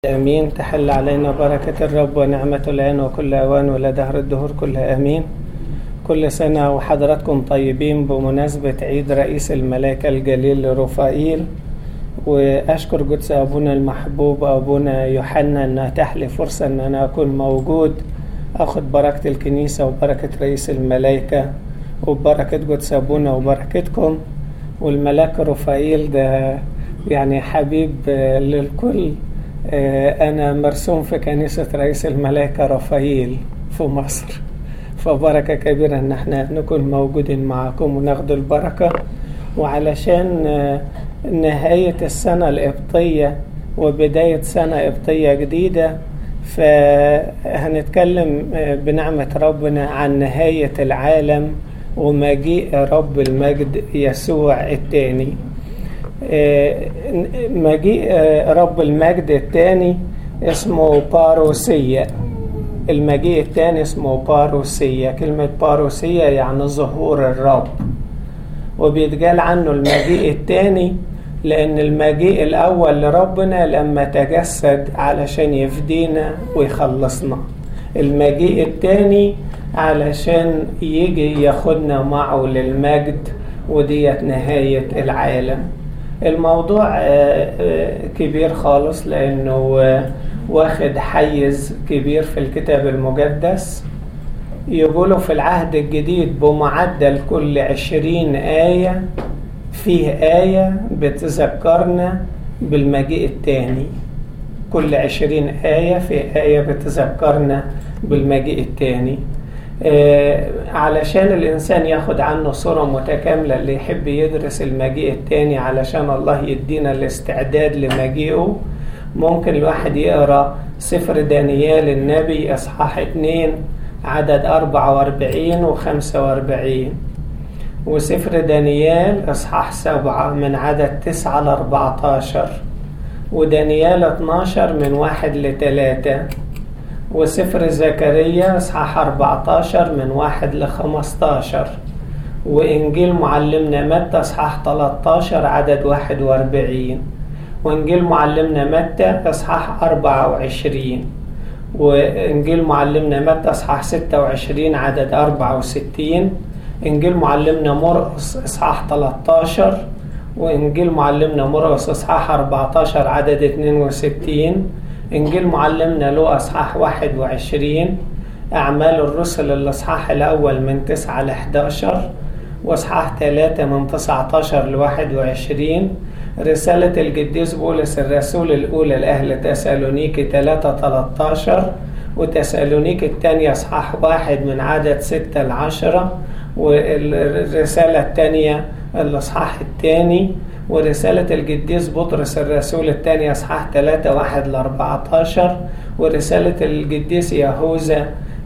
آمين. تحل علينا بركة الرب ونعمة الآن وكل أوان ولا دهر الدهور كلها آمين. كل سنة وحضراتكم طيبين بمناسبة عيد رئيس الملائكة الجليل رفائيل، وأشكر قدس أبونا المحبوب أبونا يوحنا أن أتاح لي فرصة أن أنا أكون موجود أخذ بركة الكنيسة وبركة رئيس الملائكة وبركة قدس أبونا وبركتكم. والملاك رفائيل ده يعني حبيب للكل. أنا مرسوم في كنيسة رئيس الملائكة رفائيل في مصر، فبركة كبيرة أن احنا نكون موجودين معكم وناخد البركة. وعلشان نهاية السنة القبطية وبداية سنة قبطية جديدة، فهنتكلم بنعمة ربنا عن نهاية العالم ومجيء رب المجد يسوع الثاني. مجيء رب المجد الثاني اسمه باروسية. المجيء الثاني اسمه باروسية. كلمة باروسية يعني ظهور الرب، وبيتقال عنه المجيء الثاني لأن المجيء الأول لربنا لما تجسد علشان يفدينا ويخلصنا. المجيء الثاني علشان يجي ياخدنا معه للمجد، وديت نهاية العالم. الموضوع كبير خالص لأنه واخد حيز كبير في الكتاب المقدس. يقولوا في العهد الجديد بمعدل كل 20 آية فيه آية بتذكرنا بالمجيء الثاني. كل 20 آية فيه آية بتذكرنا بالمجيء الثاني. علشان الإنسان ياخد عنه صورة متكاملة اللي يحب يدرس المجيء الثاني علشان الله يدينا الاستعداد لمجيئه، ممكن الواحد يقرأ سفر دانيال النبي أصحاح 2 عدد 44 و 45، وسفر دانيال أصحاح 7 من عدد 9 ل 14، ودانيال 12 من 1 ل 3، وسفر زكريا اصحاح 14 من 1 ل 15، وإنجيل معلمنا متى اصحاح 13 عدد 41، وإنجيل معلمنا متى اصحاح 24، وإنجيل معلمنا متى اصحاح 26 عدد 64، إنجيل معلمنا مرقس اصحاح 13، وإنجيل معلمنا مرقس اصحاح 14 عدد 62، إنجيل معلمنا لوقا اصحاح 21، أعمال الرسل الأصحاح الأول من 9 ل 11، وأصحاح 3 من 19 ل 21، رسالة القديس بولس الرسول الأولى لأهل تسالونيكي 3:13، وتسالونيكي الثانية اصحاح 1 من عدد 6 ل 10، والرسالة الثانية الأصحاح الثاني، ورسالة القديس بطرس الرسول الثاني اصحاح 3 1 ل 14، ورسالة القديس يهوذا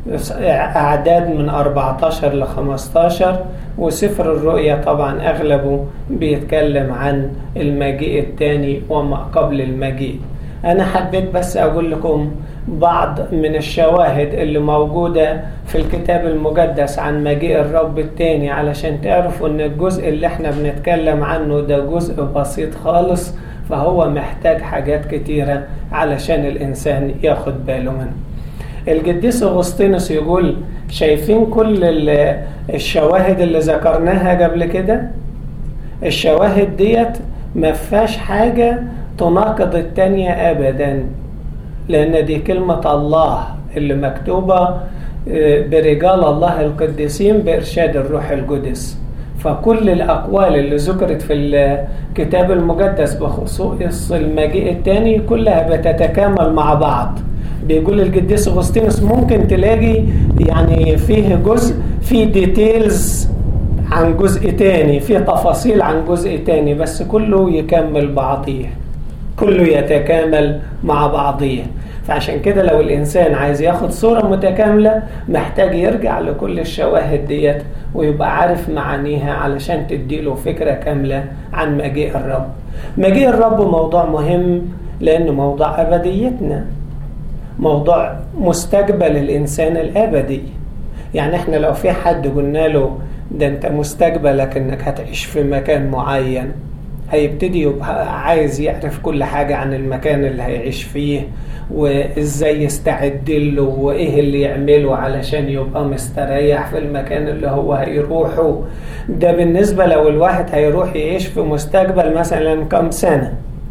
أعداد من 14 ل 15، وسفر الرؤيا طبعا أغلبه بيتكلم عن المجيء الثاني وما قبل المجيء. أنا حبيت بس أقول لكم بعض من الشواهد اللي موجودة في الكتاب المقدس عن مجيء الرب الثاني علشان تعرفوا أن الجزء اللي احنا بنتكلم عنه ده جزء بسيط خالص، فهو محتاج حاجات كتيرة علشان الإنسان ياخد باله منه. القديس أغسطينوس يقول شايفين كل الشواهد اللي ذكرناها قبل كده؟ الشواهد ديت ما فيهاش حاجة تناقض التانية أبدا، لأن دي كلمة الله اللي مكتوبة برجال الله القديسين بإرشاد الروح القدس. فكل الأقوال اللي ذكرت في الكتاب المقدس بخصوص المجيء الثاني كلها بتتكامل مع بعض. بيقول القديس أغسطينوس ممكن تلاقي يعني فيه جزء فيه ديتيلز عن جزء تاني، فيه تفاصيل عن جزء تاني، بس كله يكمل بعضيه، كله يتكامل مع بعضيه. فعشان كده لو الإنسان عايز ياخد صورة متكاملة محتاج يرجع لكل الشواهد ديت ويبقى عارف معانيها علشان تديله فكرة كاملة عن مجيء الرب. مجيء الرب موضوع مهم لأنه موضوع أبديتنا، موضوع مستقبل الإنسان الأبدي. يعني احنا لو في حد قلنا له ده انت مستقبلك انك هتعيش في مكان معين، هيبتدي يبقى عايز يعرف كل حاجة عن المكان اللي هيعيش فيه، وإزاي يستعد له، وإيه اللي يعمله علشان يبقى مستريح في المكان اللي هو هيروحه. ده بالنسبة لو الواحد هيروح يعيش في مستقبل مثلا كم سنة،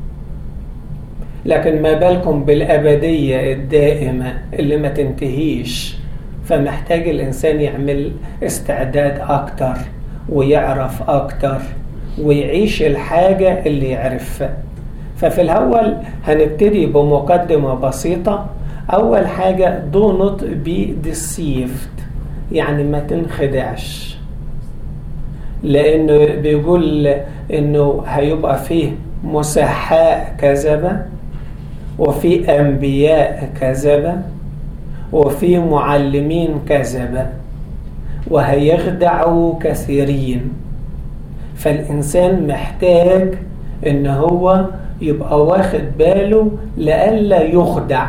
لكن ما بالكم بالأبدية الدائمة اللي ما تنتهيش. فمحتاج الإنسان يعمل استعداد أكتر ويعرف أكتر ويعيش الحاجة اللي يعرفها. ففي الأول هنبتدي بمقدمة بسيطة. أول حاجة do not be deceived، يعني ما تنخدعش، لأنه بيقول إنه هيبقى فيه مسحاء كذبة، وفي أنبياء كذبة، وفي معلمين كذبة، وهيخدعوا كثيرين. فالإنسان محتاج إن هو يبقى واخد باله لألا يخدع.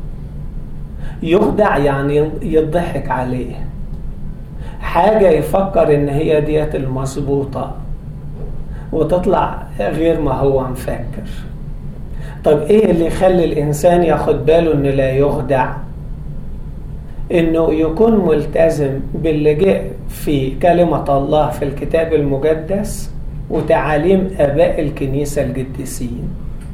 يخدع يعني يضحك عليه، حاجة يفكر إن هي ديت المظبوطة وتطلع غير ما هو مفكر. طب إيه اللي يخلي الإنسان ياخد باله إنه لا يخدع؟ إنه يكون ملتزم باللي جاء في كلمة الله في الكتاب المقدس وتعاليم آباء الكنيسة القديسين.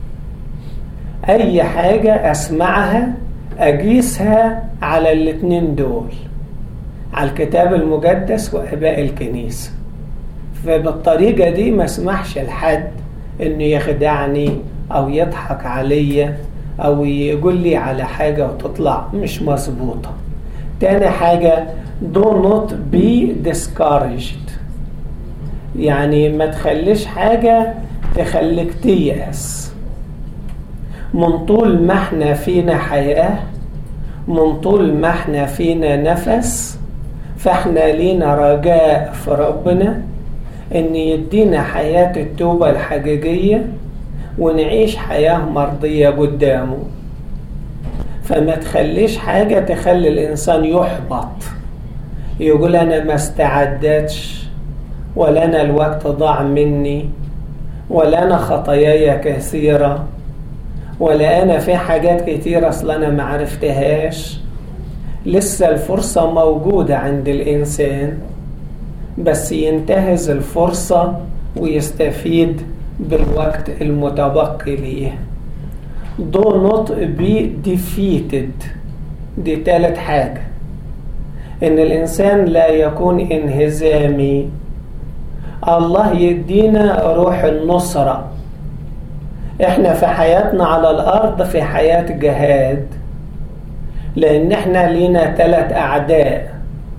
أي حاجة أسمعها أقيسها على الاتنين دول، على الكتاب المقدس وآباء الكنيسة. فبالطريقة دي ما اسمحش لحد إنه يخدعني أو يضحك عليا أو يقول لي على حاجة وتطلع مش مظبوطة. تاني حاجة do not be discouraged، يعني ما تخليش حاجة تخليك تيأس. من طول ما احنا فينا حياة، من طول ما احنا فينا نفس، فاحنا لينا رجاء في ربنا ان يدينا حياة التوبة الحقيقية ونعيش حياة مرضية قدامه. فما تخليش حاجة تخلي الإنسان يحبط، يقول أنا ما استعدتش، ولا أنا الوقت ضاع مني، ولا أنا خطاياي كثيرة، ولا أنا في حاجات كتيرة أصلا أنا ما عرفتهاش. لسه الفرصة موجودة عند الإنسان، بس ينتهز الفرصة ويستفيد بالوقت المتبقي ليه. do not be defeated، دي تالت حاجة، إن الإنسان لا يكون انهزامي. الله يدينا روح النصرة. إحنا في حياتنا على الأرض في حياة جهاد، لأن إحنا لينا 3 أعداء: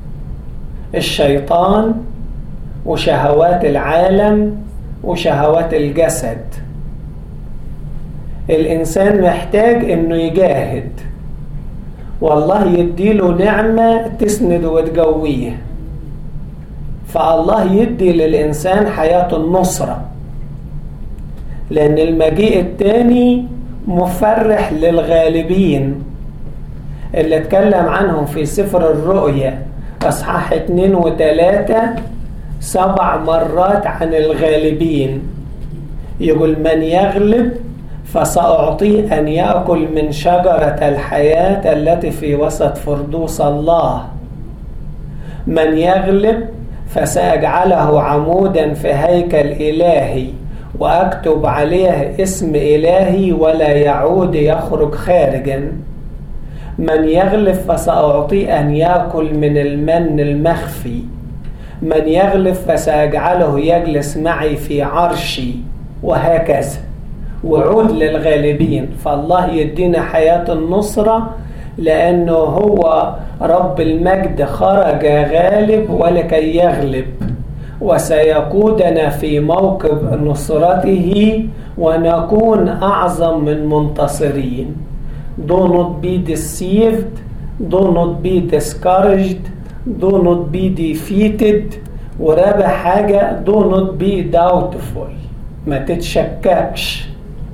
الشيطان وشهوات العالم وشهوات الجسد. الإنسان محتاج إنه يجاهد، والله يديله نعمة تسند وتقويه. فالله يدي للإنسان حياة النصرة، لأن المجيء التاني مفرح للغالبين اللي اتكلم عنهم في سفر الرؤيا أصحاح 2 و3 7 مرات عن الغالبين. يقول من يغلب فسأعطيه أن يأكل من شجرة الحياة التي في وسط فردوس الله. من يغلب فسأجعله عمودا في هيكل إلهي، وأكتب عليه اسم إلهي ولا يعود يخرج خارجا. من يغلب فسأعطيه أن يأكل من المن المخفي. من يغلب فسأجعله يجلس معي في عرشي، وهكذا. وعود للغالبين. فالله يدينا حياة النصرة، لأنه هو رب المجد خرج غالب ولكي يغلب، وسيقودنا في موكب نصرته ونكون أعظم من منتصرين. Do not be deceived, do not be discouraged, do not be defeated. ورابع حاجة do not be doubtful، ما تتشككش.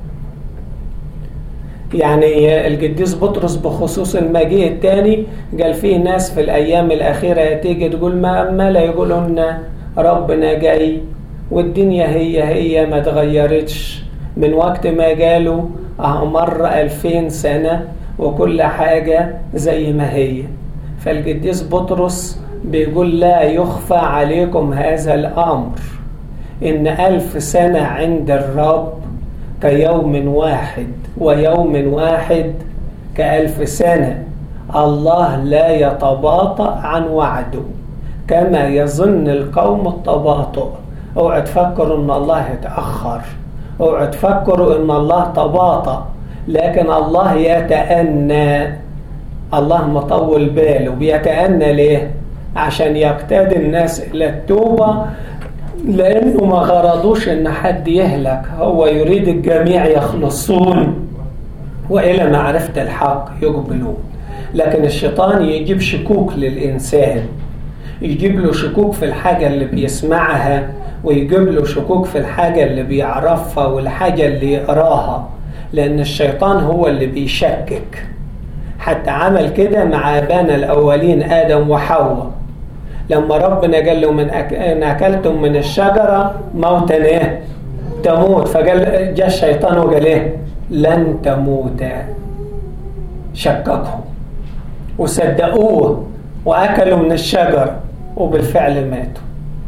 يعني القديس بطرس بخصوص المجيء الثاني قال فيه ناس في الأيام الأخيرة تيجي تقول ما لا يقولون ربنا جاي، والدنيا هي ما تغيرتش من وقت ما جاله. مر 2000 سنة وكل حاجة زي ما هي. فالقديس بطرس بيقول لا يخفى عليكم هذا الأمر، إن 1000 سنة عند الرب كيوم واحد، ويوم واحد ك1000 سنة. الله لا يتباطأ عن وعده كما يظن القوم التباطؤ. اوعوا تفكروا ان الله يتأخر، اوعوا تفكروا ان الله تباطأ، لكن الله يتأنى. الله مطول باله. بيتأنى ليه؟ عشان يقتاد الناس الى التوبة، لانه ما غرضوش ان حد يهلك، هو يريد الجميع يخلصون والى معرفة الحق يقبلون. لكن الشيطان يجيب شكوك للإنسان، يجيب له شكوك في الحاجة اللي بيسمعها، ويجيب له شكوك في الحاجة اللي بيعرفها والحاجة اللي يقراها، لأن الشيطان هو اللي بيشكك. حتى عمل كده مع آبانا الأولين آدم وحواء، لما ربنا قال له إن أكلتم من الشجرة موتا تموت، فقال جاء الشيطان وقال إيه؟ لن تموتا. شككهم وصدقوه وأكلوا من الشجر وبالفعل ماتوا.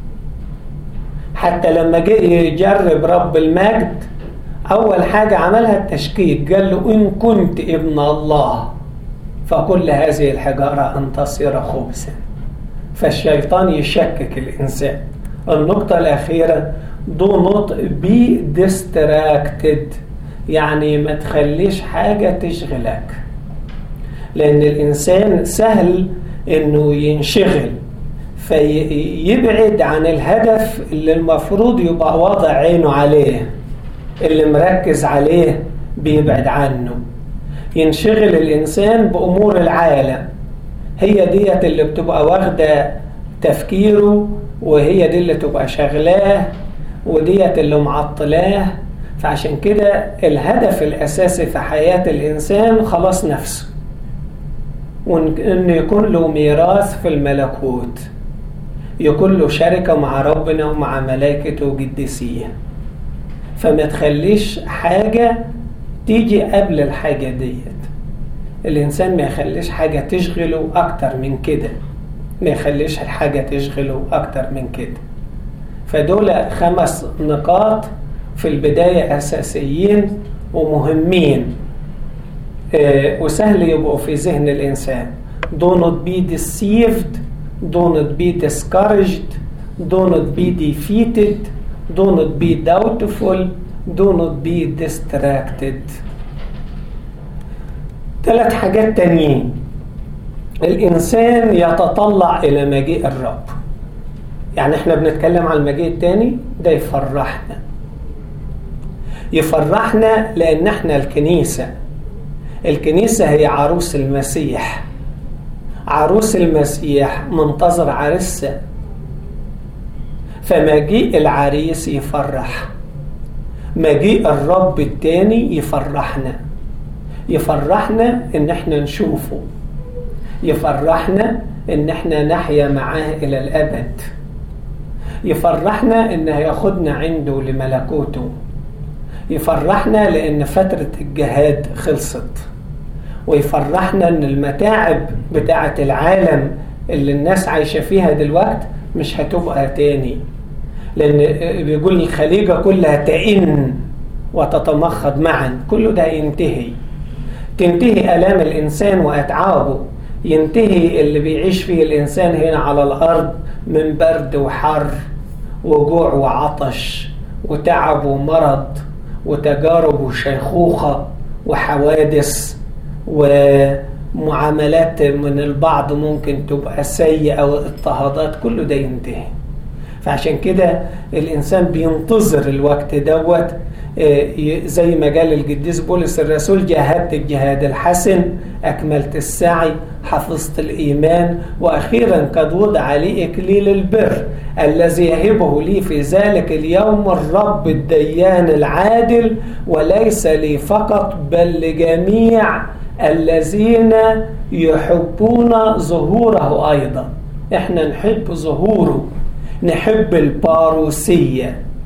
حتى لما جه يجرب رب المجد أول حاجة عملها التشكيك، قال له إن كنت ابن الله فكل هذه الحجارة أن تصير خبزا. فالشيطان يشكك الإنسان. النقطة الأخيرة do not be distracted، يعني ما تخليش حاجة تشغلك، لأن الإنسان سهل إنه ينشغل فيبعد عن الهدف اللي المفروض يبقى واضع عينه عليه، اللي مركز عليه بيبعد عنه. ينشغل الإنسان بأمور العالم، هي ديت اللي بتبقى واخدة تفكيره، وهي دي اللي تبقى شغلاه، وديت اللي معطلاه. فعشان كده الهدف الأساسي في حياة الإنسان خلاص نفسه، وإن يكون له ميراث في الملكوت، يكون له شركة مع ربنا ومع ملائكته وقديسيه. فما تخليش حاجة تيجي قبل الحاجة ديت. الإنسان ما يخليش حاجة تشغله أكتر من كده، ما يخليش الحاجة تشغله أكتر من كده. فدول 5 نقاط في البداية أساسيين ومهمين، وسهل يبقوا في ذهن الإنسان. do not be deceived, do not be discouraged, do not be defeated, do not be doubtful, do not be distracted. 3 حاجات تانيين. الإنسان يتطلع إلى مجيء الرب. يعني احنا بنتكلم عن المجيء التاني ده يفرحنا لأن احنا الكنيسة هي عروس المسيح. عروس المسيح منتظر عرسها، فمجيء العريس يفرح، مجيء الرب التاني يفرحنا ان احنا نشوفه، يفرحنا ان احنا نحيا معاه الى الابد، يفرحنا ان هياخدنا عنده لملكوته، يفرحنا لان فترة الجهاد خلصت، ويفرحنا ان المتاعب بتاعة العالم اللي الناس عايشة فيها دلوقت مش هتبقى تاني، لان بيقول الخليقة كلها تئن وتتمخض معا، كله ده تنتهي آلام الإنسان وأتعابه، ينتهي اللي بيعيش فيه الإنسان هنا على الأرض من برد وحر وجوع وعطش وتعب ومرض وتجارب وشيخوخة وحوادث ومعاملات من البعض ممكن تبقى سيئة واضطهادات، كله ده ينتهي. فعشان كده الإنسان بينتظر الوقت دوت، زي ما قال القديس بولس الرسول: جاهدت الجهاد الحسن، أكملت السعي، حفظت الإيمان، وأخيرا قد وضع لي إكليل البر الذي يهبه لي في ذلك اليوم الرب الديان العادل، وليس لي فقط بل لجميع الذين يحبون ظهوره أيضا. احنا نحب ظهوره، نحب الباروسية،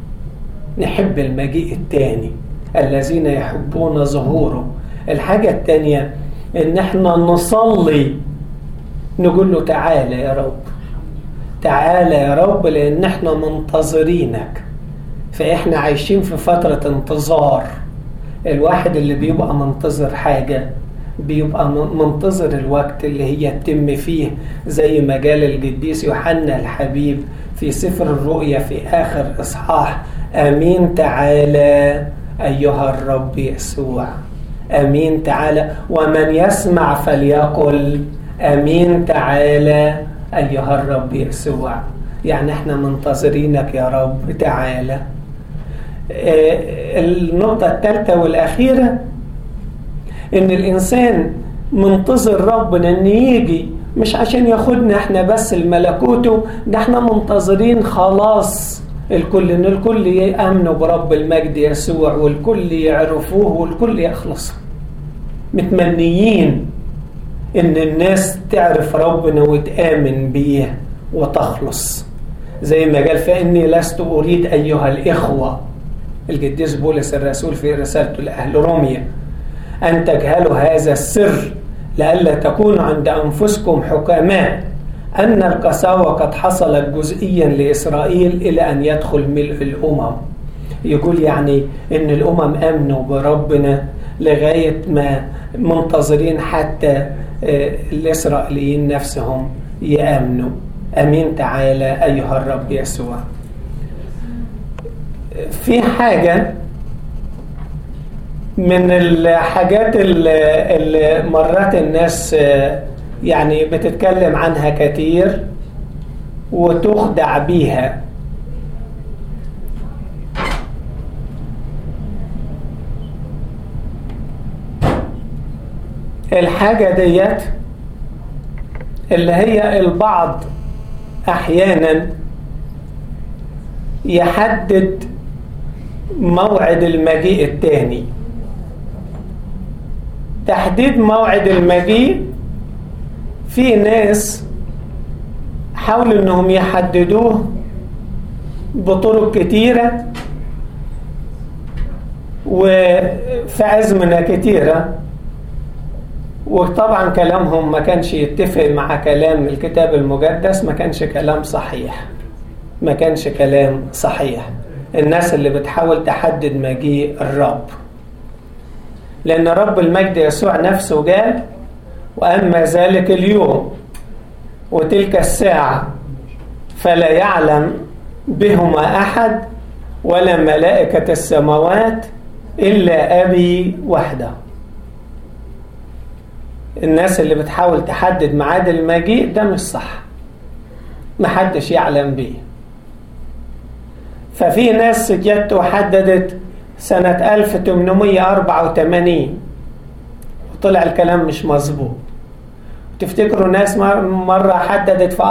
نحب المجيء التاني، الذين يحبون ظهوره. الحاجة التانية ان احنا نصلي نقول له تعالى يا رب، تعالى يا رب، لان احنا منتظرينك. فاحنا عايشين في فترة انتظار. الواحد اللي بيبقى منتظر حاجة بيبقى منتظر الوقت اللي هي تتم فيه، زي ما قال القديس يوحنا الحبيب في سفر الرؤيا في آخر إصحاح: أمين تعالى أيها الرب يسوع، أمين تعالى، ومن يسمع فليقل أمين تعالى أيها الرب يسوع. يعني احنا منتظرينك يا رب، تعالى. النقطة الثالثة والأخيرة إن الإنسان منتظر ربنا إن يجي، مش عشان ياخدنا احنا بس الملكوته، ده احنا منتظرين خلاص الكل، إن الكل يأمنوا برب المجد يسوع، والكل يعرفوه، والكل يخلص. متمنيين إن الناس تعرف ربنا وتآمن بيه وتخلص، زي ما قال: فإني لست أريد أيها الإخوة القديس بولس الرسول في رسالته لأهل روميا أن تجهلوا هذا السر، لئلا تكونوا عند أنفسكم حكماء، أن القساوة قد حصلت جزئيا لإسرائيل إلى أن يدخل ملء الأمم. يقول يعني إن الأمم أمنوا بربنا لغاية ما منتظرين حتى الإسرائيليين نفسهم يأمنوا. أمين تعالى أيها الرب يسوع. في حاجة من الحاجات اللي مرات الناس يعني بتتكلم عنها كتير وتخدع بيها. الحاجة ديت اللي هي البعض أحيانا يحدد موعد المجيء الثاني. تحديد موعد المجيء، في ناس حاولوا انهم يحددوه بطرق كتيرة وفي أزمنة كتيرة، وطبعا كلامهم ما كانش يتفق مع كلام الكتاب المقدس، ما كانش كلام صحيح، ما كانش كلام صحيح. الناس اللي بتحاول تحدد مجيء الرب، لأن رب المجد يسوع نفسه قال: وأما ذلك اليوم وتلك الساعة فلا يعلم بهما أحد ولا ملائكة السماوات إلا أبي وحده. الناس اللي بتحاول تحدد ميعاد المجيء ده مش صح، محدش يعلم بيه. ففي ناس جت وحددت سنة 1884 وطلع الكلام مش مظبوط. تفتكروا ناس مرة حددت في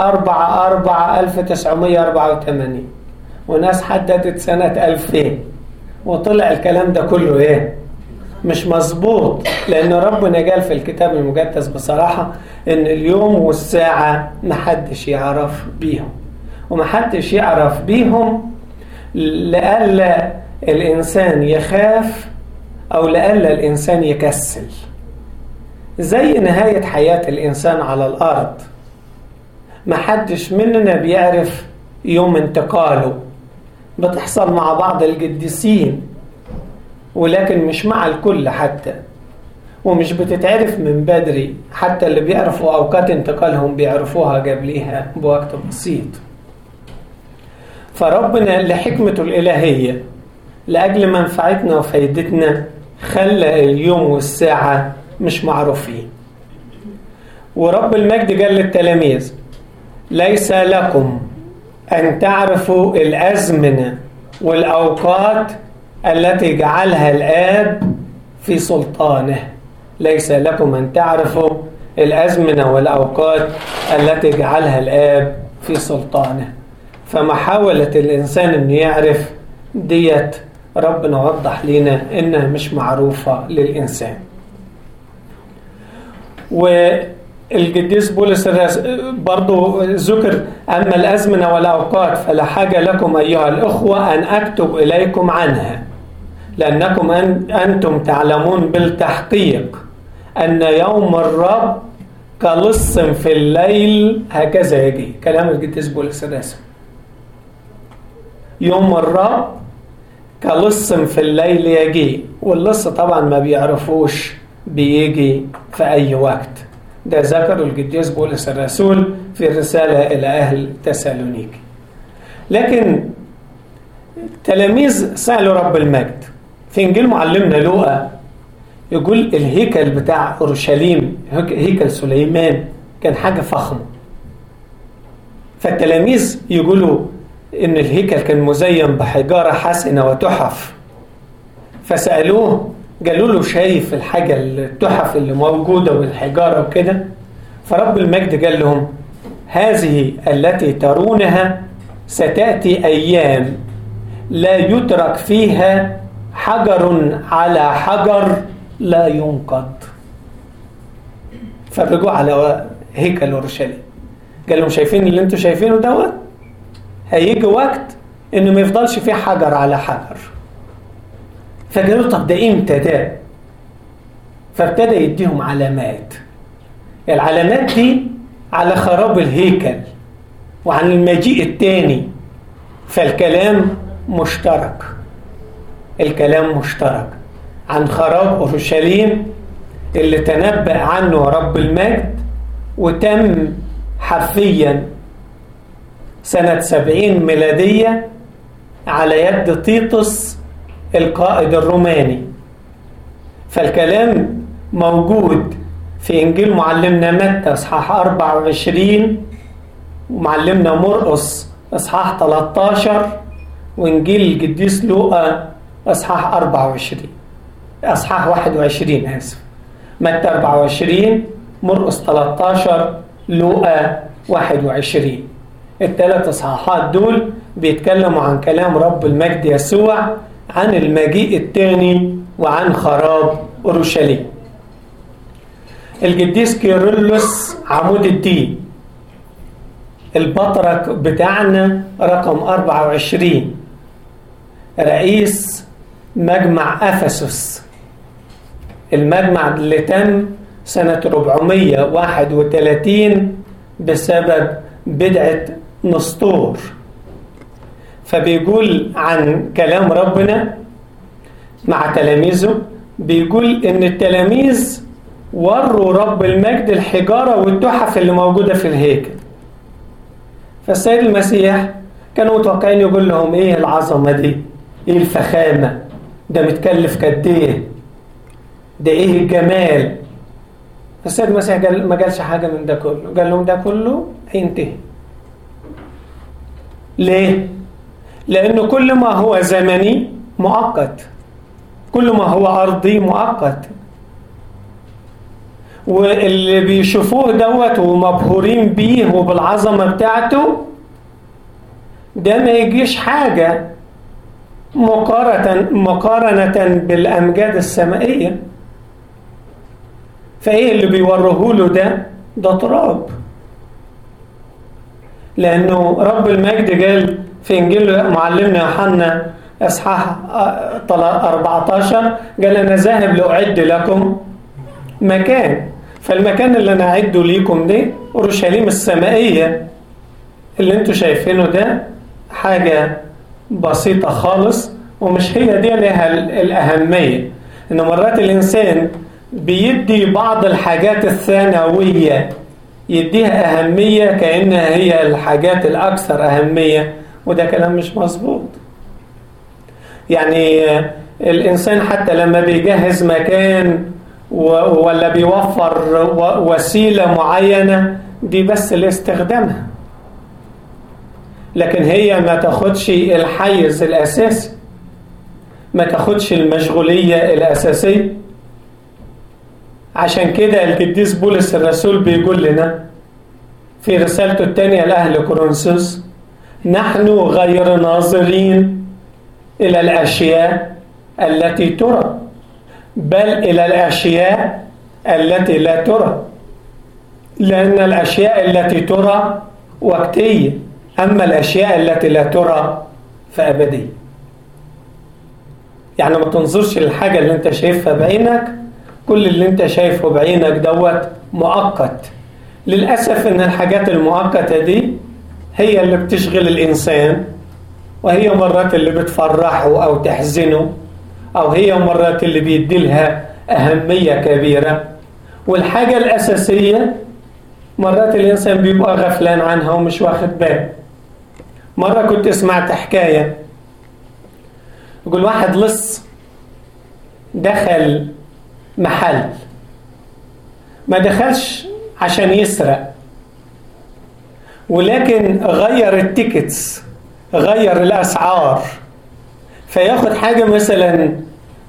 4/4/1984، وناس حددت سنة 2000 وطلع الكلام ده كله ايه؟ مش مظبوط. لأن ربنا قال في الكتاب المقدس بصراحة إن اليوم والساعة محدش يعرف بيهم، ومحدش يعرف بيهم لألا الإنسان يخاف أو لألا الإنسان يكسل. زي نهاية حياة الإنسان على الأرض، محدش مننا بيعرف يوم انتقاله. بتحصل مع بعض القديسين ولكن مش مع الكل حتى، ومش بتتعرف من بدري. حتى اللي بيعرفوا أوقات انتقالهم بيعرفوها قبليها بوقت بسيط. فربنا لحكمته الإلهية لأجل منفعتنا وفايدتنا خلى اليوم والساعة مش معروفين. ورب المجد قال للتلاميذ: ليس لكم أن تعرفوا الأزمنة والأوقات التي جعلها الآب في سلطانه. ليس لكم أن تعرفوا الأزمنة والأوقات التي جعلها الآب في سلطانه. فمحاولة الإنسان أن يعرف ديت ربنا وضح لنا إنها مش معروفة للإنسان. القديس بولس برضو ذكر: أما الأزمنة والأوقات فلا حاجة لكم أيها الأخوة أن أكتب إليكم عنها، لأنكم أنتم تعلمون بالتحقيق أن يوم الرب كلص في الليل هكذا يجي. كلام القديس بولس الرسول: يوم الرب كلص في الليل يجي. واللص طبعا ما بيعرفوش بيجي في أي وقت. ده ذكر القديس بولس الرسول في الرسالة إلى أهل تسالونيكي. لكن تلاميذ سألوا رب المجد في إنجيل معلمنا لوقا، يقول الهيكل بتاع أورشليم، هيكل سليمان، كان حاجة فخمة. فالتلاميذ يقولوا إن الهيكل كان مزين بحجارة حسنة وتحف. فسألوه، قالوا له: شايف الحاجة التحف اللي موجودة والحجارة وكده؟ فرب المجد قال لهم: هذه التي ترونها ستأتي أيام لا يترك فيها حجر على حجر لا ينقض. فرجعوا على هيكل أورشليم، قال لهم: شايفين اللي انتوا شايفينه دوت؟ هيجي وقت انه ما يفضلش فيه حجر على حجر. فقالوا: طب ده امتى ده؟ فابتدى يديهم علامات. العلامات دي على خراب الهيكل وعن المجيء الثاني. فالكلام مشترك، الكلام مشترك عن خراب أورشليم اللي تنبأ عنه رب المجد، وتم حرفيا سنة 70 ميلادية على يد تيتوس القائد الروماني. فالكلام موجود في إنجيل معلمنا متى إصحاح 24، ومعلمنا مرقس إصحاح 13، وإنجيل القديس لوقا إصحاح 21 آسف. متى 24، مرقس 13، لوقا 21. الثلاث إصحاحات دول بيتكلموا عن كلام رب المجد يسوع عن المجيء الثاني وعن خراب أورشليم. القديس كيرلس عمود الدين البطرك بتاعنا رقم 24، رئيس مجمع أفسس، المجمع اللي تم سنة 431 بسبب بدعة نسطور. فبيقول عن كلام ربنا مع تلاميذه، بيقول إن التلاميذ وروا رب المجد الحجارة والتحف اللي موجودة في الهيكل. فالسيد المسيح كانوا متوقعين يقول لهم: إيه العظمة دي؟ إيه الفخامة؟ ده متكلف قد إيه؟ ده إيه الجمال؟ فالسيد المسيح ما قالش حاجة من ده كله، قال لهم: ده كله هينتهي. ليه؟ لأنه كل ما هو زمني مؤقت، كل ما هو أرضي مؤقت. واللي بيشوفوه دوت ومبهورين بيه وبالعظمة بتاعته ده ما يجيش حاجة مقارنة بالأمجاد السمائية. فإيه اللي بيوروه له ده تراب. لأنه رب المجد قال في إنجيل معلمنا يوحنا إصحاح 14، قال: أنا ذاهب لأعد لكم مكان. فالمكان اللي أنا أعده ليكم ده أورشليم السمائية. اللي انتوا شايفينه ده حاجة بسيطة خالص، ومش هي دي لها الأهمية. إن مرات الإنسان بيدي بعض الحاجات الثانوية يديها أهمية كأنها هي الحاجات الأكثر أهمية، وده كلام مش مظبوط. يعني الإنسان حتى لما بيجهز مكان ولا بيوفر وسيلة معينة دي بس لاستخدامها، لكن هي ما تاخدش الحيز الأساسي، ما تاخدش المشغولية الأساسية. عشان كده القديس بولس الرسول بيقول لنا في رسالته الثانية لأهل كورنثوس: نحن غير ناظرين إلى الأشياء التي ترى، بل إلى الأشياء التي لا ترى. لأن الأشياء التي ترى وقتية، أما الأشياء التي لا ترى فأبدية. يعني ما تنظرش للحاجة اللي انت شايفها بعينك، كل اللي انت شايفه بعينك دوت مؤقت. للأسف ان الحاجات المؤقتة دي هي اللي بتشغل الإنسان، وهي مرات اللي بتفرحه أو تحزنه، أو هي مرات اللي بيديلها أهمية كبيرة. والحاجة الأساسية مرات الإنسان بيبقى غفلان عنها ومش واخد باله. مرة كنت سمعت حكاية، يقول واحد لص دخل محل، ما دخلش عشان يسرق، ولكن غير التيكتس، غير الأسعار، فياخد حاجة مثلا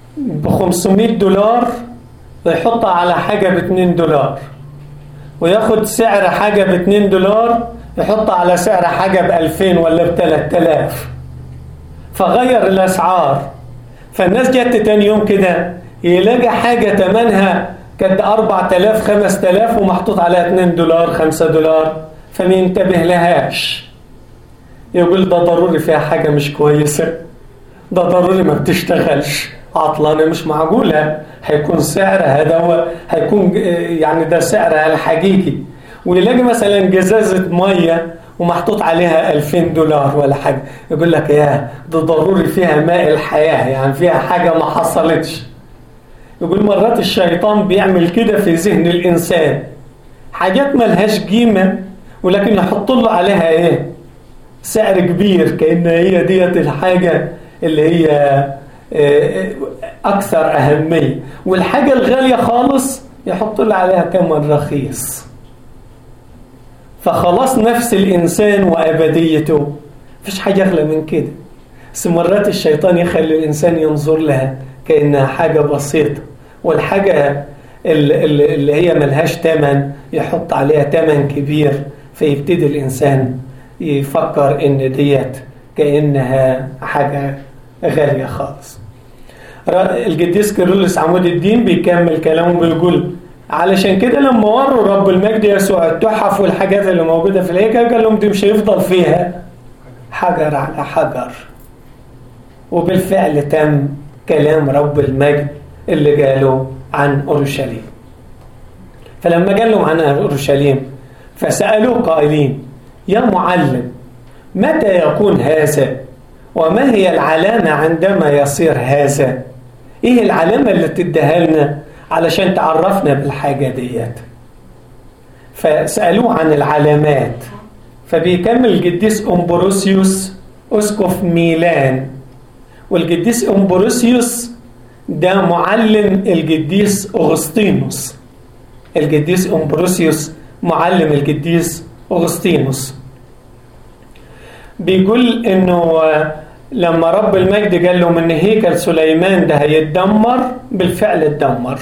$500 ويحطها على حاجة $2، وياخد سعر حاجة $2 يحطها على سعر حاجة 2000 ولا 3000، فغير الأسعار. فالناس جت تاني يوم كده يلاقي حاجة تمنها كانت 4000 5000 ومحطوط عليها $2 $5، فما ينتبه لهاش، يقول ده ضروري فيها حاجة مش كويسة، ده ضروري ما بتشتغلش، عطلانة، مش معقولة هيكون سعرها ده، هيكون يعني ده سعرها الحقيقي. ويلاقي مثلا جزازة مية ومحطوط عليها $2000 ولا حاجة، يقول لك يا ده ضروري فيها ماء الحياة، يعني فيها حاجة ما حصلتش. يقول مرات الشيطان بيعمل كده في ذهن الإنسان، حاجات ملهاش قيمة ولكن يحط له عليها ايه؟ سعر كبير، كأن هي ديت الحاجة اللي هي أكثر أهمية، والحاجة الغالية خالص يحط له عليها ثمن رخيص. فخلاص نفس الإنسان وأبديته مفيش حاجة أغلى من كده، بس مرات الشيطان يخلي الإنسان ينظر لها كأنها حاجة بسيطة، والحاجة اللي هي ملهاش تمن يحط عليها تمن كبير، فيبتدي الإنسان يفكر إن ديت كأنها حاجة غالية خالص. القديس كيرلس عمود الدين بيكمل كلامه بيقول علشان كده لما وروا رب المجد يسوع التحف والحاجات اللي موجودة في الهيكل قال لهم دي مش هيفضل فيها حجر على حجر. وبالفعل تم كلام رب المجد اللي قاله عن أورشليم. فلما قال لهم عن أورشليم فسألوه قائلين يا معلم متى يكون هذا وما هي العلامة عندما يصير هذا؟ ايه العلامة اللي تديها لنا علشان تعرفنا بالحاجة ديت؟ فسألوه عن العلامات، فبيكمل القديس أمبروسيوس أسقف ميلان. والقديس أمبروسيوس ده معلم القديس أغسطينوس. القديس أمبروسيوس معلم القديس أغسطينوس. بيقول إنه لما رب المجد قال لهم إن هيكل سليمان ده هيتدمر، بالفعل اتدمر.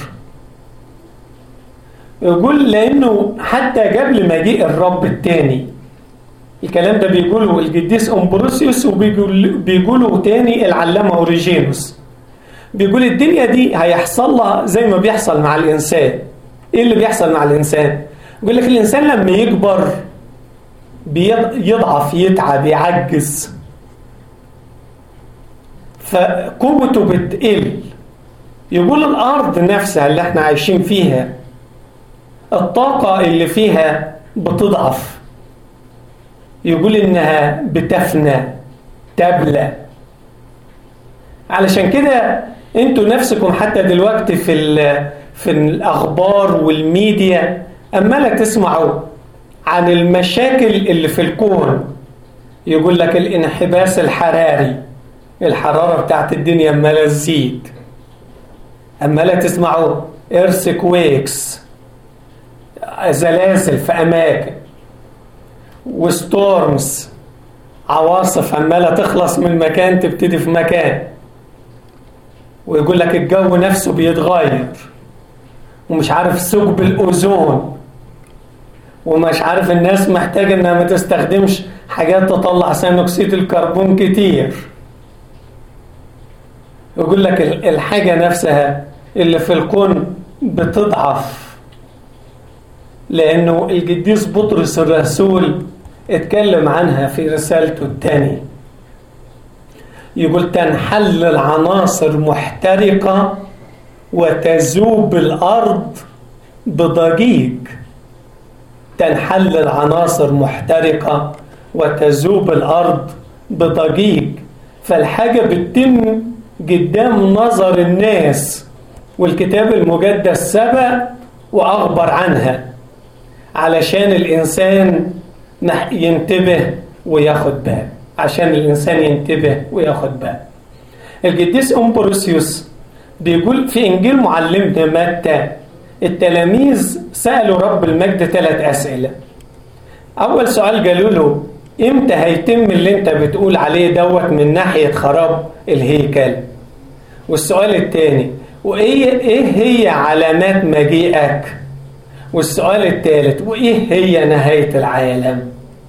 يقول لأنه حتى قبل مجيء الرب الثاني، الكلام ده بيقوله القديس أمبروسيوس وبيقوله تاني العلامة أوريجينوس. بيقول الدنيا دي هيحصل لها زي ما بيحصل مع الإنسان. إيه اللي بيحصل مع الإنسان؟ يقول لك الإنسان لما يكبر بيضعف، يتعب، يعجز، فقوته بتقل. يقول الأرض نفسها اللي احنا عايشين فيها الطاقة اللي فيها بتضعف. يقول إنها بتفنى، تبلى. علشان كده انتوا نفسكم حتى دلوقتي في الأخبار والميديا أمالك تسمعوا عن المشاكل اللي في الكون. يقول لك الانحباس الحراري، الحرارة بتاعت الدنيا أمالة تزيد. أمالك تسمعوا earthquakes، زلازل في أماكن، وستورمز، عواصف عمالة تخلص من مكان تبتدي في مكان. ويقول لك الجو نفسه بيتغير، ومش عارف ثقب الأوزون، ومش عارف الناس محتاجة انها ما تستخدمش حاجات تطلع ثاني اكسيد الكربون كتير. يقول لك الحاجة نفسها اللي في الكون بتضعف. لأنه القديس بطرس الرسول اتكلم عنها في رسالته الثانية. يقول تنحل العناصر محترقة وتذوب الأرض بضجيج. تنحل العناصر محترقة وتذوب الأرض بضجيج. فالحاجة بتتم قدام نظر الناس، والكتاب المقدس سبق وأخبر عنها علشان الإنسان ينتبه وياخد باله، عشان الإنسان ينتبه وياخد باله. القديس أمبروسيوس بيقول في إنجيل معلمنا متى التلاميذ سألوا رب المجد 3 أسئلة. أول سؤال قالوا له إمتى هيتم اللي أنت بتقول عليه دوت من ناحية خراب الهيكل؟ والسؤال الثاني وإيه هي علامات مجيئك؟ والسؤال الثالث وإيه هي نهاية العالم؟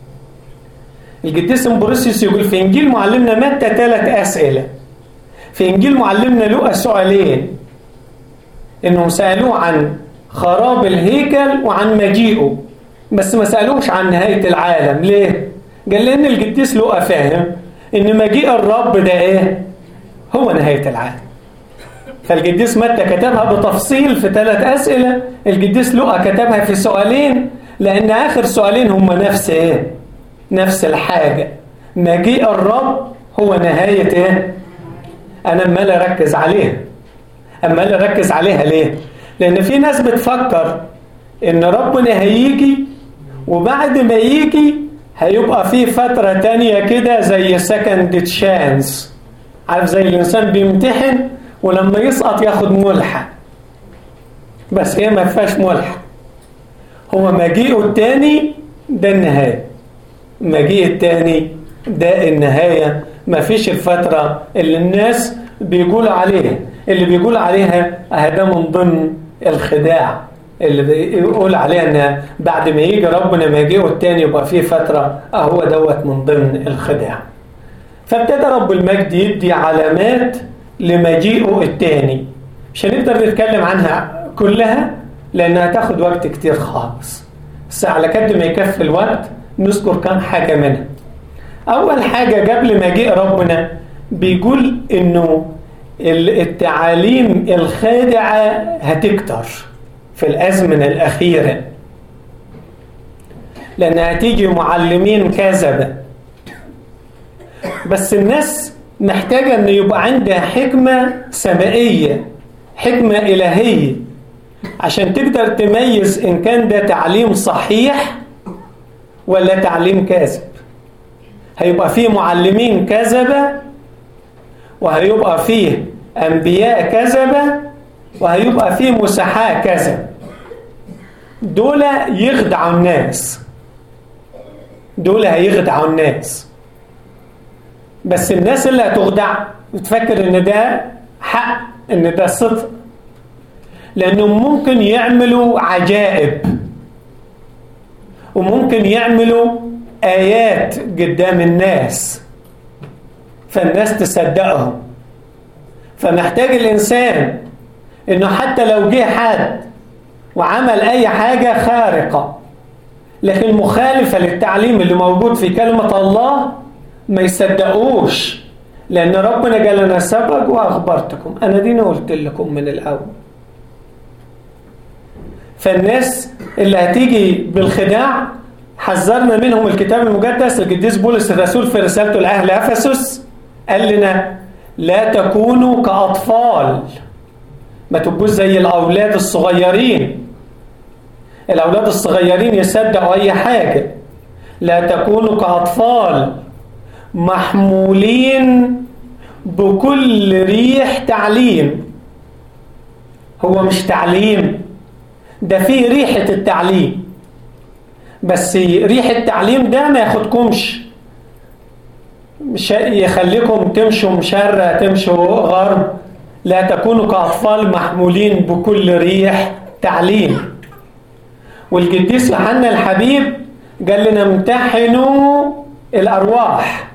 القديس أمبروسيوس يقول في إنجيل معلمنا متى 3 أسئلة، في إنجيل معلمنا لوقا سؤالين، إنهم سألوه عن خراب الهيكل وعن مجيئه، بس ما سألوش عن نهاية العالم. ليه؟ قال لأن القديس لوقا فاهم إن مجيء الرب ده إيه؟ هو نهاية العالم. فالقديس متى كتبها بتفصيل في 3 أسئلة، القديس لوقا كتبها في سؤالين، لأن آخر سؤالين هم نفس إيه؟ نفس الحاجة. مجيء الرب هو نهاية إيه؟ أنا أمال أركز عليها. أمال أركز عليها ليه؟ لأن في ناس بتفكر إن ربنا هيجي وبعد ما يجي هيبقى في فترة تانية كده زي second chance، عارف زي الإنسان بيمتحن ولما يسقط ياخد ملحق، بس هي ما فيهاش ملحق. هو مجيئه التاني ده النهاية، مجيء التاني ده النهاية. ما فيش الفترة اللي الناس بيقول عليها، اللي بيقول عليها ده من ضمن الخداع، اللي بيقول عليها ان بعد ما يجي ربنا مجيئه التاني يبقى فيه فترة، هو دوت من ضمن الخداع. فابتدى رب المجد يدي علامات لمجيئه التاني، مش هنقدر نتكلم عنها كلها لأنها تاخد وقت كتير خالص، بس على قد ما يكفي الوقت نذكر كم حاجة منها. أول حاجة قبل مجيء ربنا بيقول إنه التعاليم الخادعة هتكتر في الأزمنة الأخيرة، لأن هتيجي معلمين كذبة. بس الناس محتاجة أن يبقى عندها حكمة سمائية، حكمة إلهية، عشان تقدر تميز إن كان ده تعليم صحيح ولا تعليم كاذب. هيبقى فيه معلمين كذبة، وهيبقى فيه أنبياء كذبة، وهيبقى فيه مسحاة كذب. دول يخدعوا الناس، دول هيخدعوا الناس. بس الناس اللي هتخدع بتفكر ان ده حق، ان ده صدق، لانهم ممكن يعملوا عجائب وممكن يعملوا آيات قدام الناس فالناس تصدقهم. فمحتاج الإنسان إنه حتى لو جه حد وعمل أي حاجة خارقة لكن مخالفة للتعليم اللي موجود في كلمة الله ما يصدقوش، لأن ربنا قال أنا سبق وأخبرتكم، أنا دينا قلت لكم من الأول. فالناس اللي هتيجي بالخداع حذرنا منهم الكتاب المقدس. القديس بولس الرسول في رسالته لأهل أفسس قال لنا لا تكونوا كأطفال، ما تبقوش زي الأولاد الصغيرين. الأولاد الصغيرين يصدقوا أي حاجة. لا تكونوا كأطفال محمولين بكل ريح تعليم. هو مش تعليم، ده فيه ريحة التعليم، بس ريح التعليم ده ما ياخدكمش، مش يخليكم تمشوا شرق تمشوا غرب. لا تكونوا كأطفال محمولين بكل ريح تعليم. والقديس يوحنا الحبيب قال لنا امتحنوا الأرواح.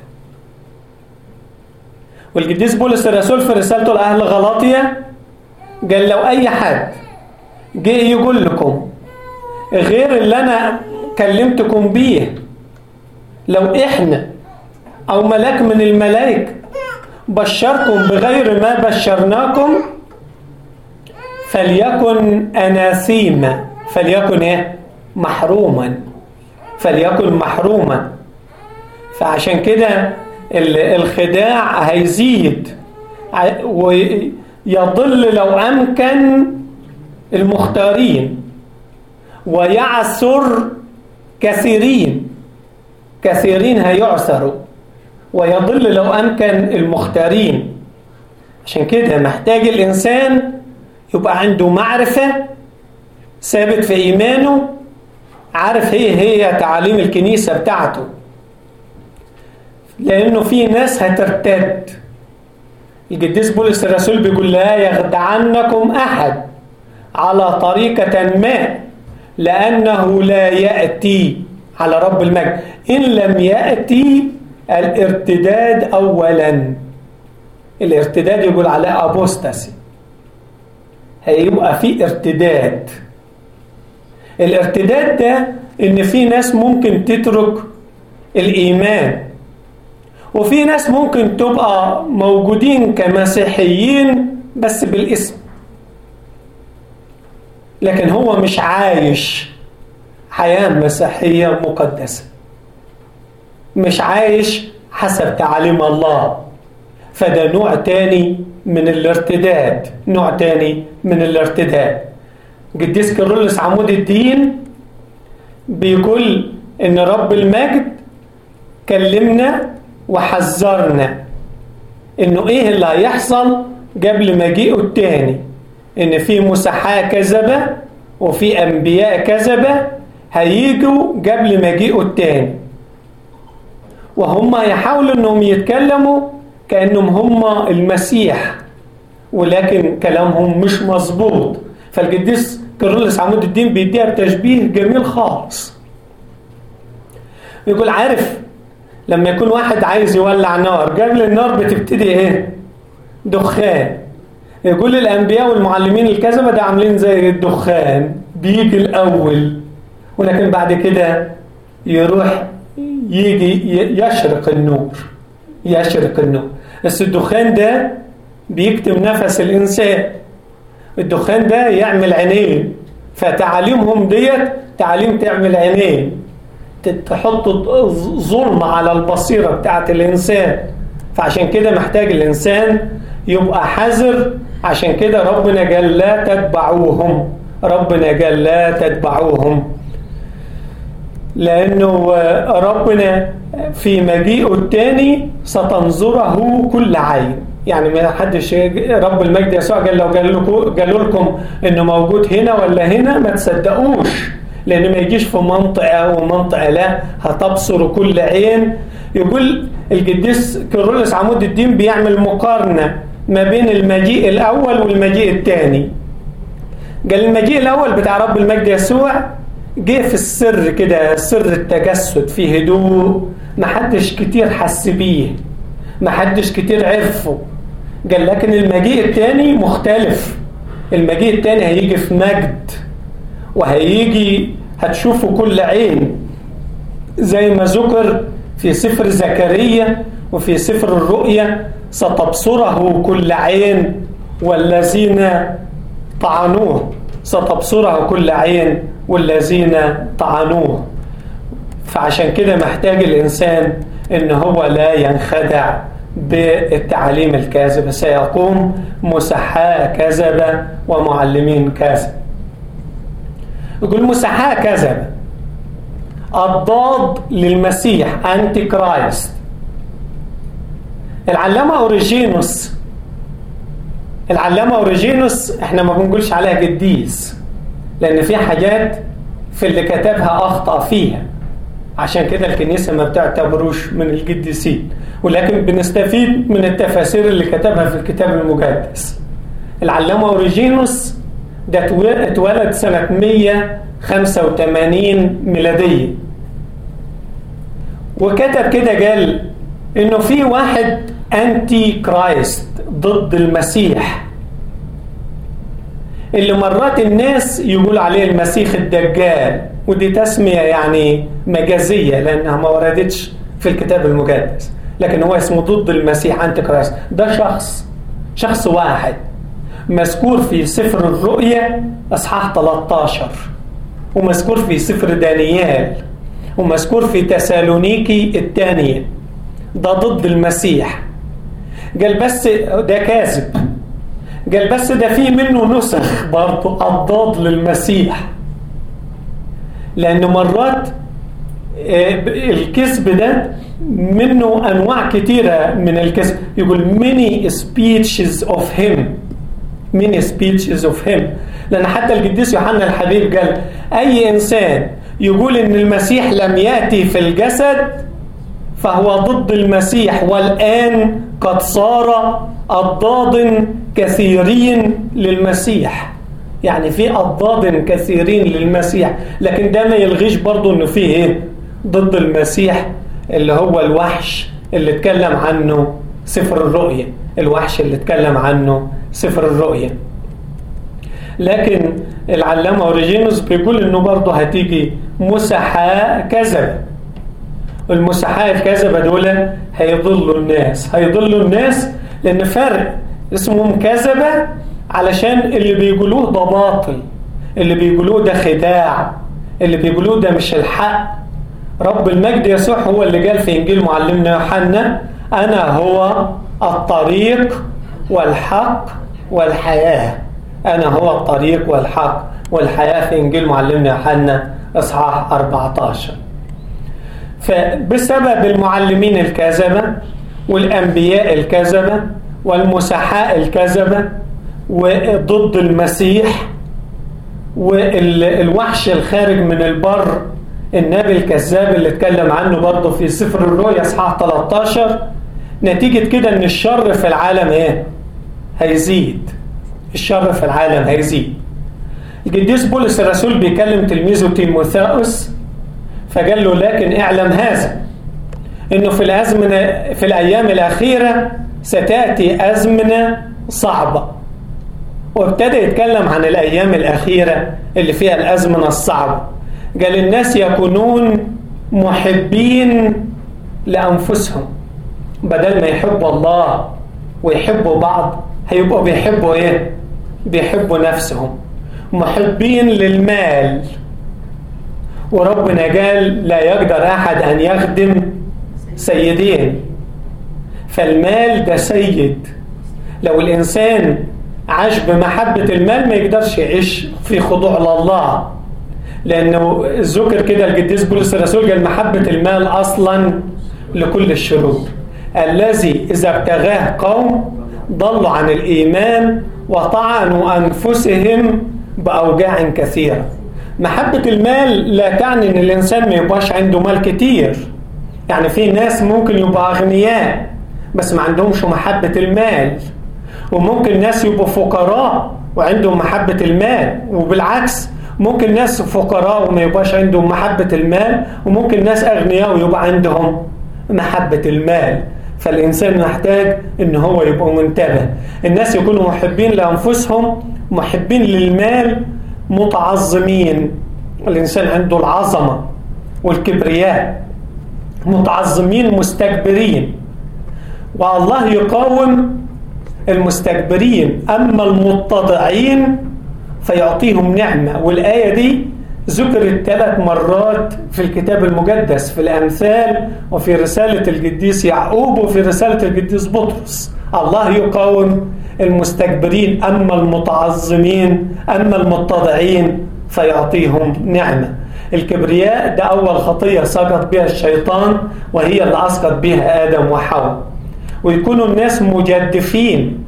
والقديس بولس الرسول في رسالته لأهل غلاطيا قال لو أي حد جه يقول لكم غير اللي أنا كلمتكم بيه. لو إحنا أو ملاك من الملائكة بشركم بغير ما بشرناكم فليكن أناثيما، فليكن إيه؟ محروما، فليكن محروما. فعشان كده الخداع هيزيد ويضل لو أمكن المختارين، ويعثر كثيرين، كثيرين هيعثروا، ويضل لو أمكن المختارين. عشان كده محتاج الإنسان يبقى عنده معرفة، ثابت في إيمانه، عارف هي تعاليم الكنيسة بتاعته، لأنه في ناس هترتد. القديس بولس الرسول بيقول لا يخدعنكم أحد على طريقة ما، لأنه لا يأتي على رب المجد إن لم يأتي الارتداد أولا. الارتداد يقول عليه أبوستاسي، هيبقى في ارتداد. الارتداد ده إن في ناس ممكن تترك الإيمان، وفي ناس ممكن تبقى موجودين كمسيحيين بس بالاسم، لكن هو مش عايش حياة مسيحية مقدسة، مش عايش حسب تعاليم الله. فده نوع تاني من الارتداد، نوع تاني من الارتداد. قديس كيرلس عمود الدين بيقول إن رب المجد كلمنا وحذرنا إنه إيه اللي هيحصل قبل مجيئه التاني، إن في مسحاة كذبة وفي أنبياء كذبة هيجوا قبل مجيئه التاني، وهم يحاولوا إنهم يتكلموا كأنهم هم المسيح، ولكن كلامهم مش مظبوط. فالقديس كيرلس عمود الدين بيديها بتشبيه جميل خالص. يقول عارف لما يكون واحد عايز يولع نار، قبل النار بتبتدي ايه؟ دخان. يقول الأنبياء والمعلمين الكذبة ده عاملين زي الدخان، بيجي الأول ولكن بعد كده يروح يجي يشرق النور، يشرق النور. بس الدخان ده بيكتم نفس الإنسان، الدخان ده يعمل عينين، فتعاليمهم ديت تعاليم تعمل عينين، تحط ظلم على البصيرة بتاعت الإنسان. فعشان كده محتاج الإنسان يبقى حذر. عشان كده ربنا قال لا تتبعوهم، ربنا قال لا تتبعوهم، لأنه ربنا في مجيئه الثاني ستنظره كل عين. يعني ما حدش، رب المجد يسوع قال لو قالوا لكم إنه موجود هنا ولا هنا ما تصدقوش، لأن ما يجيش في منطقة ومنطقة لا، هتبصر كل عين. يقول القديس كيرلس عمود الدين بيعمل مقارنة ما بين المجيء الأول والمجيء الثاني. قال المجيء الأول بتاع رب المجد يسوع جه في السر كده، سر التجسد، في هدوء، ما حدش كتير حس بيه، ما حدش كتير عرفه. قال لكن المجيء الثاني مختلف، المجيء الثاني هيجي في مجد، وهيجي هتشوفه كل عين، زي ما ذكر في سفر زكريا وفي سفر الرؤيا ستبصره كل عين والذين طعنوه، ستبصره كل عين والذين طعنوه. فعشان كده محتاج الإنسان إن هو لا ينخدع بالتعليم الكاذب. سيقوم مسحاة كذبة ومعلمين كاذب. يقول مسحاة كذبة الضاد للمسيح، أنتي كرايست. العلامة أوريجينوس، العلامة أوريجينوس احنا ما بنقولش عليها قديس، لأن في حاجات في اللي كتبها أخطأ فيها، عشان كده الكنيسة ما بتعتبروش من القديسين، ولكن بنستفيد من التفاسير اللي كتبها في الكتاب المقدس. العلامة أوريجينوس ده اتولد سنة 185 ميلادية، وكتب كده قال إنه في واحد أنتي كرايست ضد المسيح، اللي مرات الناس يقول عليه المسيح الدجال، ودي تسمية يعني مجازية لأنها ما وردتش في الكتاب المقدس، لكن هو اسمه ضد المسيح أنتي كرايست. ده شخص واحد مذكور في سفر الرؤيا أصحاح 13، ومذكور في سفر دانيال، ومذكور في تسالونيكي الثانية. ده ضد المسيح. قال بس ده كاذب. قال بس ده فيه منه نسخ برضه أضداد للمسيح، لأن مرات الكذب ده منه أنواع كتيرة من الكذب. يقول many speeches of him، لأن حتى القديس يوحنا الحبيب قال أي إنسان يقول إن المسيح لم يأتي في الجسد فهو ضد المسيح، والآن قد صار أضداد كثيرين للمسيح. يعني في أضداد كثيرين للمسيح، لكن ده ما يلغيش برضو إنه فيه ضد المسيح اللي هو الوحش اللي اتكلم عنه سفر الرؤيا، الوحش اللي اتكلم عنه سفر الرؤيا. لكن العلامة أوريجينوس بيقول إنه برضه هتيجي مسحاء كذبة. المسحاء الكذبة دول هيضلوا الناس لأن فرق اسمهم كذبة، علشان اللي بيقولوه ده باطل، اللي بيقولوه ده خداع، اللي بيقولوه ده مش الحق. رب المجد يسوع هو اللي قال في إنجيل معلمنا يوحنا أنا هو الطريق والحق والحياة. أنا هو الطريق والحق والحياة في إنجيل معلمنا يوحنا إصحاح 14. فبسبب المعلمين الكذبة والأنبياء الكذبة والمسحاء الكذبة وضد المسيح والوحش الخارج من البر النبي الكذاب اللي اتكلم عنه برضه في سفر الرؤيا اصحاح 13، نتيجة كده ان الشر في العالم هيزيد. الشر في العالم هيزيد. القديس بولس الرسول بيكلم تلميذه تيموثاوس فقال له لكن اعلم هذا انه في الايام الاخيرة ستأتي أزمنة صعبة. وابتدى يتكلم عن الأيام الأخيرة اللي فيها الأزمنة الصعبة. قال الناس يكونون محبين لأنفسهم، بدل ما يحبوا الله ويحبوا بعض هيبقوا بيحبوا نفسهم. محبين للمال، وربنا قال لا يقدر أحد أن يخدم سيدين، فالمال ده سيد. لو الإنسان عاش بمحبة المال ما يقدرش يعيش في خضوع لله، لأنه ذكر كده القديس بولس الرسول قال محبة المال أصلا لكل الشرور، الذي إذا ابتغاه قوم ضلوا عن الإيمان وطعنوا أنفسهم بأوجاع كثيرة. محبة المال لا تعني أن الإنسان ما يبقاش عنده مال كتير. يعني في ناس ممكن يبقى أغنياء بس ما عندهمش محبة المال، وممكن ناس يبقوا فقراء وعندهم محبة المال، وبالعكس ممكن ناس فقراء وما يبقاش عندهم محبة المال، وممكن ناس أغنياء ويبقى عندهم محبة المال. فالإنسان محتاج إن هو يبقى منتبه. الناس يكونوا محبين لأنفسهم، محبين للمال، متعظمين. الإنسان عنده العظمة والكبرياء، متعظمين مستكبرين، والله يقاوم المستكبرين. أما المتضعين فيعطيهم نعمة. والآية دي ذكرت 3 مرات في الكتاب المقدس، في الأمثال وفي رسالة القديس يعقوب وفي رسالة القديس بطرس. الله يقاوم المستكبرين، أما المتعظمين أما المتضعين فيعطيهم نعمة. الكبرياء ده أول خطية سقط بها الشيطان، وهي اللي أسقط بها آدم وحواء. ويكونوا الناس مجدفين،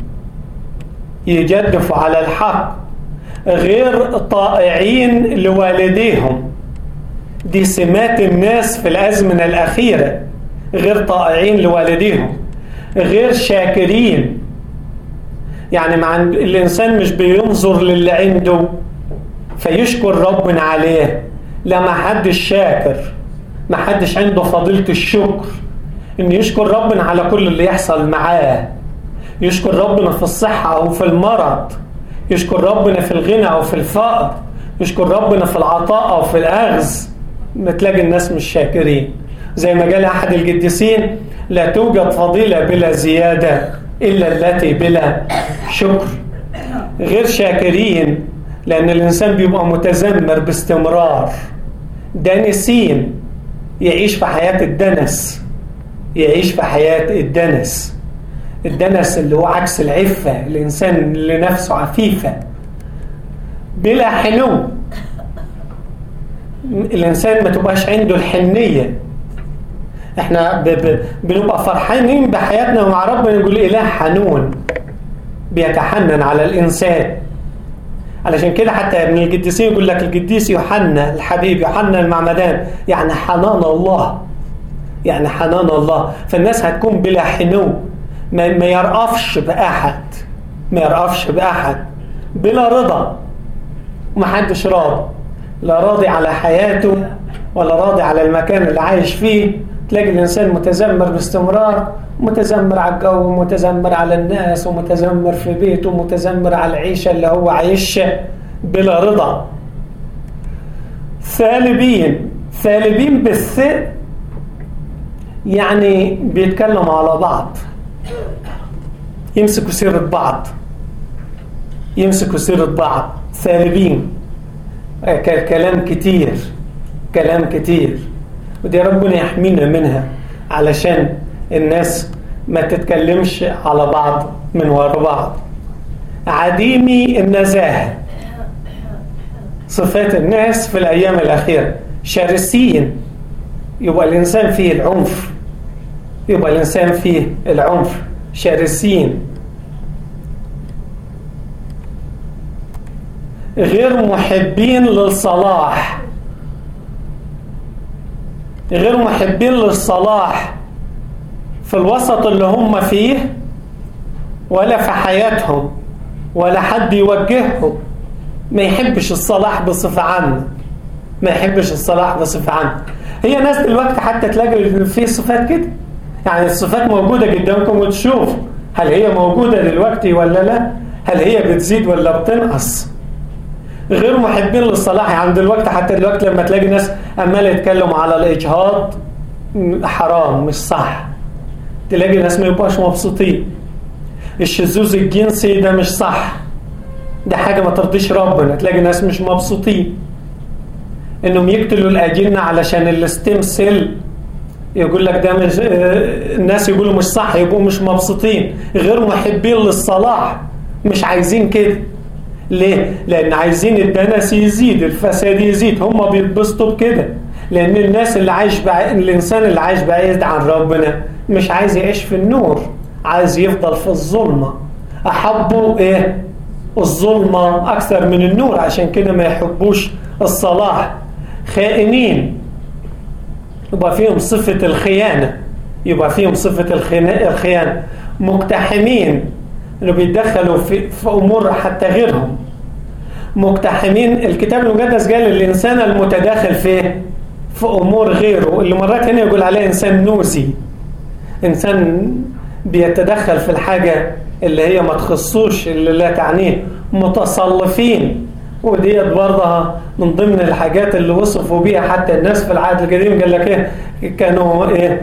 يجدفوا على الحق، غير طائعين لوالديهم. دي سمات الناس في الأزمنة الأخيرة، غير طائعين لوالديهم، غير شاكرين. يعني الإنسان مش بينظر للي عنده فيشكر ربنا عليه، لا، ما حدش شاكر، ما حدش عنده فضيلة الشكر إن يشكر ربنا على كل اللي يحصل معاه. يشكر ربنا في الصحة أو في المرض، يشكر ربنا في الغنى أو في الفقر، يشكر ربنا في العطاء أو في الأخذ، ما تلاقي الناس مش شاكرين. زي ما قال أحد القديسين: لا توجد فضيلة بلا زيادة إلا التي بلا شكر. غير شاكرين لأن الإنسان بيبقى متذمر باستمرار، دانسين، يعيش في حياة الدنس، يعيش في حياة الدنس. الدنس اللي هو عكس العفة، الإنسان اللي نفسه عفيفة. بلا حنو، الإنسان ما تبقاش عنده الحنية. احنا بنبقى فرحانين بحياتنا مع ربنا، نقول إله حنون بيتحنن على الإنسان. علشان كده حتى ابن القديسين يقول لك القديس يوحنا الحبيب، يوحنا المعمدان، يعني حنان الله، يعني حنان الله. فالناس هتكون بلا حنو، ما يرأفش بأحد، ما يرأفش بأحد، بلا رضا، ومحدش راضي، لا راضي على حياته ولا راضي على المكان اللي عايش فيه. تلاقي الإنسان متذمر باستمرار، متذمر على الجو، متذمر على الناس، ومتذمر في بيته، متذمر على العيشة اللي هو عايشها، بلا رضا. ثالبين، ثالبين بالثاء، يعني بيتكلموا على بعض، يمسكوا سيرة بعض، يمسكوا سيرة بعض. ثالبين، كلام كتير، كلام كتير، ودي ربنا يحمينا منها علشان الناس ما تتكلمش على بعض من وراء بعض. عديمي النزاهة، صفات الناس في الأيام الأخيرة. شرسين، يبقى الإنسان فيه العنف، يبقى الإنسان فيه العنف. شرسين. غير محبين للصلاح، غير محبين للصلاح في الوسط اللي هم فيه، ولا في حياتهم، ولا حد يوجههم. ما يحبش الصلاح بصفة عامة، ما يحبش الصلاح بصفة عامة. هي ناس دلوقتي حتى تلاقي في صفات كده، يعني الصفات موجودة قدامكم وتشوف هل هي موجودة دلوقتي ولا لا، هل هي بتزيد ولا بتنقص. غير محبين للصلاح، يعني دلوقتي حتى دلوقتي لما تلاقي ناس عمال يتكلموا على الإجهاض حرام مش صح، تلاقي ناس ما يبقاش مبسوطين. الشذوذ الجنسي ده مش صح، ده حاجة ما ترضيش ربنا، تلاقي ناس مش مبسوطين. انهم يقتلوا الأجنة علشان الستيم سيل، يقول لك ده مش، الناس يقولوا مش صح، يبقوا مش مبسوطين. غير محبين للصلاح، مش عايزين كده. ليه؟ لأن عايزين الدنس يزيد، الفساد يزيد، هم بيتبسطوا بكده. لأن الناس اللي عايش الإنسان اللي عايش بعيد عن ربنا مش عايز يعيش في النور، عايز يفضل في الظلمة. أحبوا إيه؟ الظلمة أكثر من النور، عشان كده ما يحبوش الصلاح. خائنين، يبقى فيهم صفة الخيانة، يبقى فيهم صفة الخيانة. مقتحمين، اللي بيتدخلوا في أمور حتى غيرهم. مقتحمين، الكتاب المقدس قال الإنسان المتداخل في أمور غيره، اللي مرات هنا يقول عليه إنسان نوزي، إنسان بيتدخل في الحاجة اللي هي ما تخصوش، اللي لا تعنيه. متصلفين، وديت برضها من ضمن الحاجات اللي وصفوا بيها حتى الناس في العهد القديم، قال لك إيه؟ كانوا إيه؟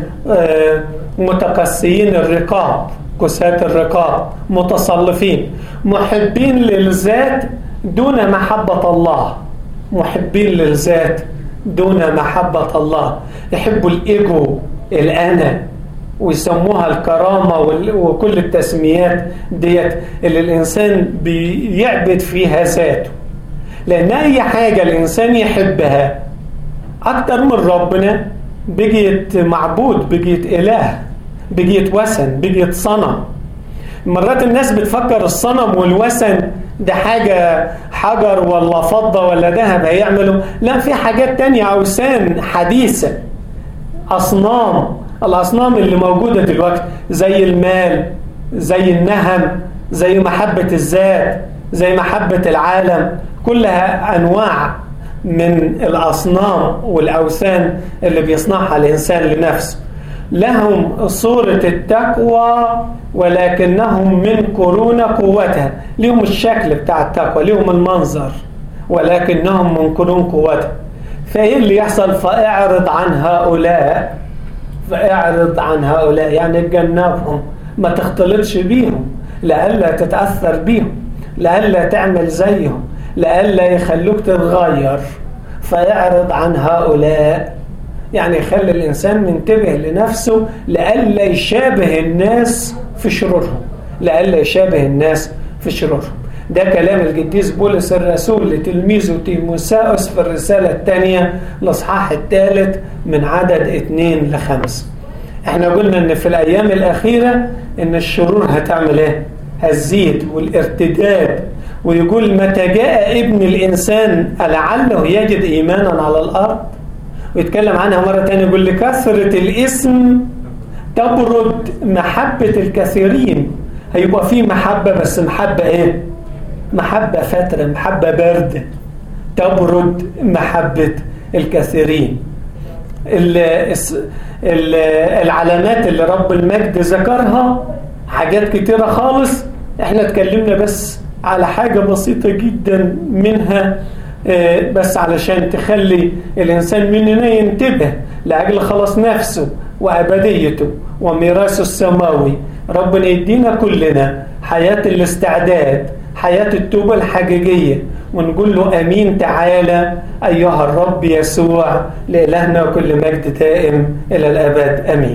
متقسيين الرقاب، كسات الرقاب. متصلفين. محبين للذات دون محبة الله، محبين للذات دون محبة الله. يحبوا الإيجو، الأنا، ويسموها الكرامة وكل التسميات ديت اللي الإنسان بيعبد فيها ذاته. لأن أي حاجة الإنسان يحبها أكتر من ربنا بقيت معبود، بقيت إله، بقيت وثن، بقيت صنم. مرات الناس بتفكر الصنم والوثن ده حاجة حجر ولا فضة ولا ذهب هيعملوا، لا، في حاجات تانية، أوثان حديثة، أصنام. الأصنام اللي موجودة دلوقتي زي المال، زي النهم، زي محبة الذات، زي محبة العالم، كلها أنواع من الأصنام والأوثان اللي بيصنعها الإنسان لنفسه. لهم صورة التقوى ولكنهم منكرون قوتها. لهم الشكل بتاع التقوى، لهم المنظر، ولكنهم منكرون قوتها. فإيه اللي يحصل؟ فاعرض عن هؤلاء، فاعرض عن هؤلاء يعني اتجنبهم، ما تختلطش بيهم، لألا تتأثر بيهم، لألا تعمل زيهم، لألا يخلوك تتغير. فاعرض عن هؤلاء يعني يخلي الإنسان منتبه لنفسه لألا يشابه الناس في شرورهم، لألا يشابه الناس في شرورهم. ده كلام القديس بولس الرسول لتلميذه تيموثاوس في الرسالة الثانية الإصحاح 3 من عدد 2-5. احنا قلنا ان في الأيام الأخيرة ان الشرور هتعمل ايه؟ هتزيد والارتداد. ويقول متى جاء ابن الإنسان لعله يجد إيمانا على الأرض. ويتكلم عنها مرة تانية، يقول لكثرة الاسم تبرد محبة الكثيرين. هيبقى فيه محبة، بس محبة ايه؟ محبة فترة، محبة باردة، تبرد محبة الكثيرين. العلامات اللي رب المجد ذكرها حاجات كتيرة خالص، احنا اتكلمنا بس على حاجة بسيطة جدا منها، بس علشان تخلي الإنسان مننا ينتبه لأجل خلاص نفسه وأبديته وميراثه السماوي. ربنا يدينا كلنا حياة الاستعداد، حياة التوبة الحقيقية، ونقول له أمين تعالى أيها الرب يسوع، لإلهنا كل مجد دائم إلى الأبد. أمين.